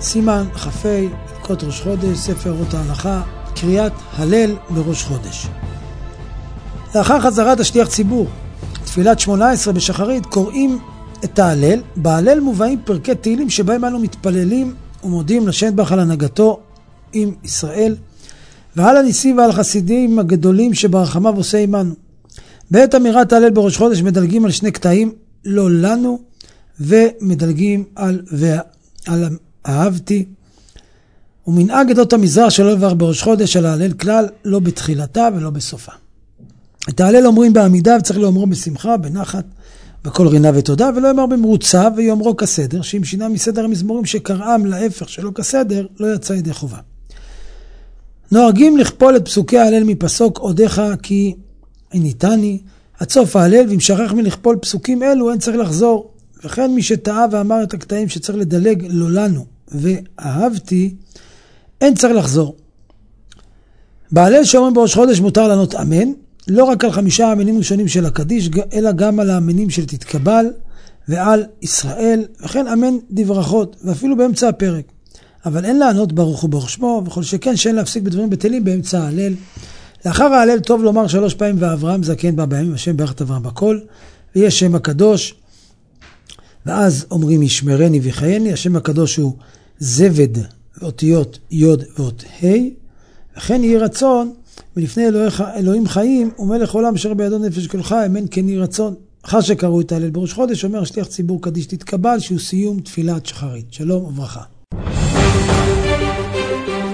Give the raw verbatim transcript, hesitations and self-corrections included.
סימן חפי, ברכות ראש חודש, ספר אות ההלכה, קריאת הלל בראש חודש. לאחר חזרת השליח ציבור, תפילת שמונה עשרה בשחרית, קוראים את ההלל. בהלל מובאים פרקי תהילים שבהם אנו מתפללים ומודים לשם ברך על הנהגתו עם ישראל, ועל הניסים ועל החסידים הגדולים שברחמיו עושה עמנו. בעת אמירת ההלל בראש חודש מדלגים על שני קטעים, לא לנו, ומדלגים על, ועל אהבתי. ומנהג עדות המזרח שלא לברך בראש חודש על ההלל כלל, לא בתחילתה ולא בסופה. את ההלל אומרים בעמידה, וצריך לאומרו בשמחה, בנחת, בכל רינה ותודה, ולא יאמר במרוצה ויאמרו כסדר, שאם שינה מסדר המזמורים שקראם להפך שלא כסדר, לא יצא ידי חובה. נוהגים לכפול את פסוקי ההלל מפסוק עודך כי ניתני, עד סוף ההלל, ואם שכח מלכפול פסוקים אלו אין צריך לחזור. וכן מי שטעה ואמר את הקטעים שצריך לדלג לא לנו ואהבתי, אין צריך לחזור. בהלל שאומרים בראש חודש מותר לענות אמן, לא רק על חמישה האמנים ראשונים של הקדיש, אלא גם על האמנים של תתקבל ועל ישראל, וכן אמן דברכות, ואפילו באמצע הפרק. אבל אין לענות ברוך הוא ברוך שמו, וכל שכן שאין להפסיק בדברים בטלים באמצע ההלל. לאחר ההלל טוב לומר שלוש פעמים ואברהם זקן בה בימים, השם ברך את אברהם בכל, ויש שם הקדוש, ואז אומרים ישמרני וחייני. השם הקדוש הוא זבד ואותיות יוד ואות ה', וכן יהי רצון ולפני אלוהיך, אלוהים חיים ומלך עולם אשר בידו נפש כלך, אמן כן יהי רצון. אחר שקראו את ההלל בראש חודש אומר שליח ציבור קדיש תתקבל, שהוא סיום תפילת שחרית. שלום וברכה.